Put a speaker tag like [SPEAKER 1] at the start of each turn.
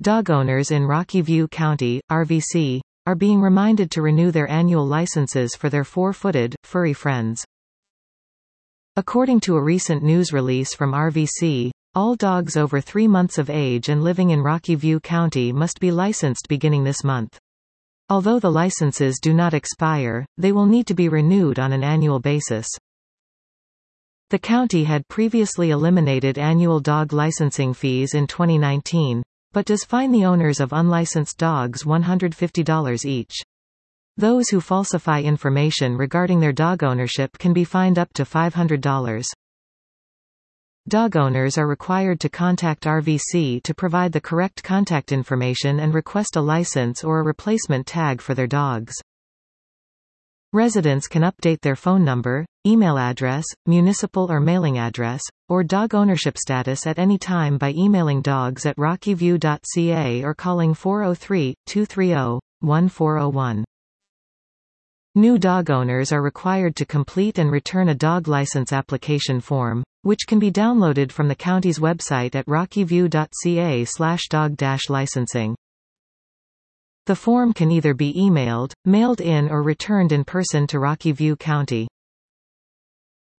[SPEAKER 1] Dog owners in Rocky View County, RVC, are being reminded to renew their annual licenses for their four-footed, furry friends. According to a recent news release from RVC, all dogs over 3 months of age and living in Rocky View County must be licensed beginning this month. Although the licenses do not expire, they will need to be renewed on an annual basis. The county had previously eliminated annual dog licensing fees in 2019, but does fine the owners of unlicensed dogs $150 each. Those who falsify information regarding their dog ownership can be fined up to $500. Dog owners are required to contact RVC to provide the correct contact information and request a license or a replacement tag for their dogs. Residents can update their phone number, email address, municipal or mailing address, or dog ownership status at any time by emailing dogs@rockyview.ca or calling 403-230-1401. New dog owners are required to complete and return a dog license application form, which can be downloaded from the county's website at rockyview.ca/dog-licensing. The form can either be emailed, mailed in or returned in person to Rocky View County.